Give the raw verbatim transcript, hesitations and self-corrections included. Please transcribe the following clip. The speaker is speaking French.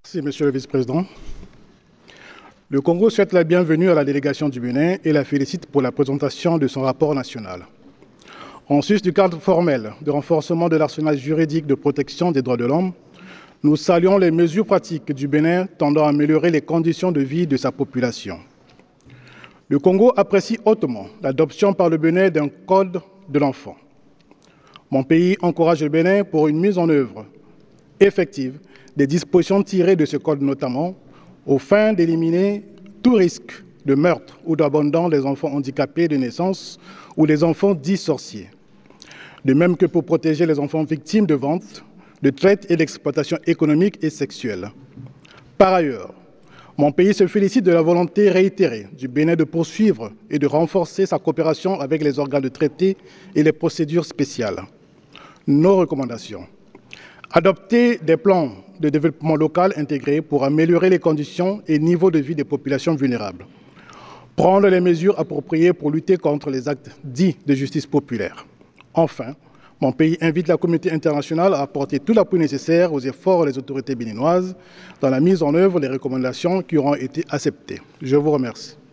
Merci, Monsieur le Vice-président. Le Congo souhaite la bienvenue à la délégation du Bénin et la félicite pour la présentation de son rapport national. En sus du cadre formel de renforcement de l'arsenal juridique de protection des droits de l'homme, nous saluons les mesures pratiques du Bénin tendant à améliorer les conditions de vie de sa population. Le Congo apprécie hautement l'adoption par le Bénin d'un code de l'enfant. Mon pays encourage le Bénin pour une mise en œuvre effective des dispositions tirées de ce code, notamment aux fins d'éliminer tout risque de meurtre ou d'abandon des enfants handicapés de naissance ou des enfants dits sorciers. De même que pour protéger les enfants victimes de vente, de traite et d'exploitation économique et sexuelle. Par ailleurs, mon pays se félicite de la volonté réitérée du Bénin de poursuivre et de renforcer sa coopération avec les organes de traité et les procédures spéciales. Nos recommandations. Adopter des plans de développement local intégrés pour améliorer les conditions et niveaux de vie des populations vulnérables. Prendre les mesures appropriées pour lutter contre les actes dits de justice populaire. Enfin, mon pays invite la communauté internationale à apporter tout l'appui nécessaire aux efforts des autorités béninoises dans la mise en œuvre des recommandations qui auront été acceptées. Je vous remercie.